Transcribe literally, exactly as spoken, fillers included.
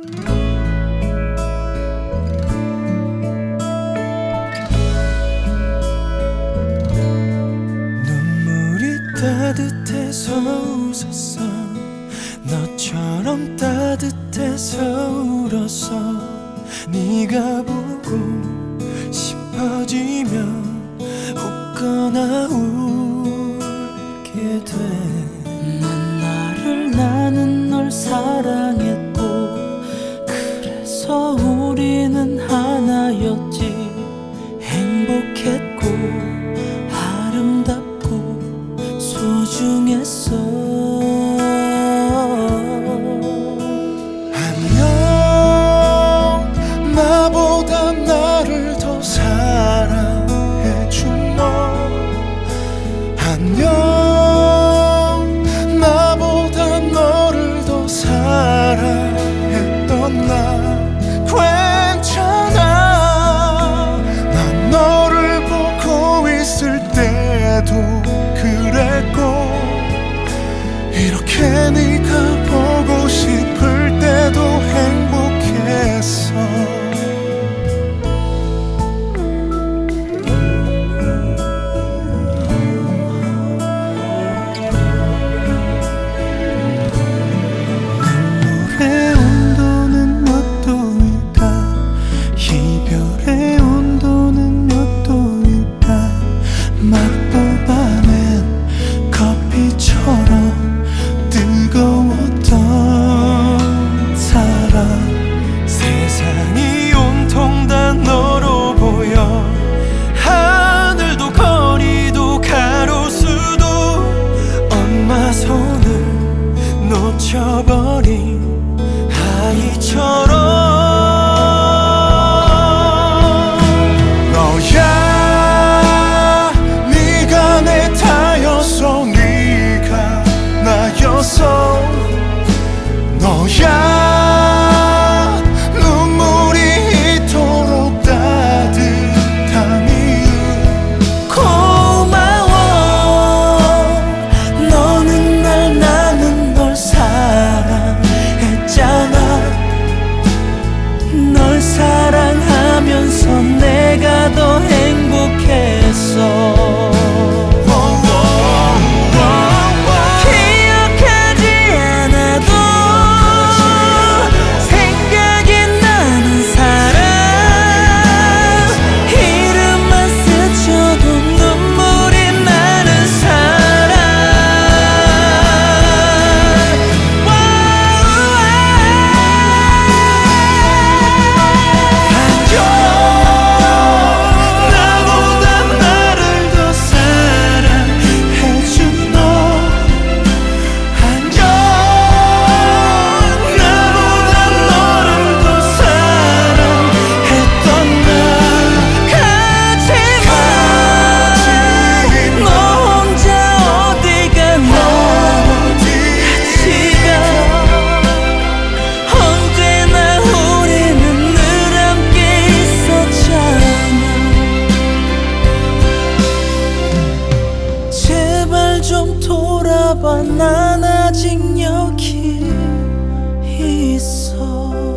따뜻해서 웃었어. 너처럼 따뜻해서 울었어. 네가 보고 싶어지면 웃거나 울게 돼. 난 나를 나는 널 사랑했고 그래서 우리는 하나였지. 행복했고 아름답고 소중했어. 안녕, 나보다 나를 더 사랑해준 너. 안녕, 나보다 너를 더 사랑했던 나. 괜찮아, 난 너를 보고 있을 때도 그랬고, 이렇게 네가 보고 싶을 때도 행복했어. 눈물의 온도는 몇 도일까? 이별의 온도는 몇 도일까? 막 뽑아낸 커피처럼 뜨거웠던 사랑. 세상이 온통 다 너로 보여. 하늘도 거리도 가로수도 엄마 손을 놓쳐버린 아이처럼. 너야, 네가 내 타였어. 네가 나였어. 너야, 눈물이 이토록 따뜻한 이유. 고마워. 너는 날 나는 널 사랑했잖아. 널 사랑하면서 내가 더 행복했어. 좀 돌아봐. 난 아직 여기 있어.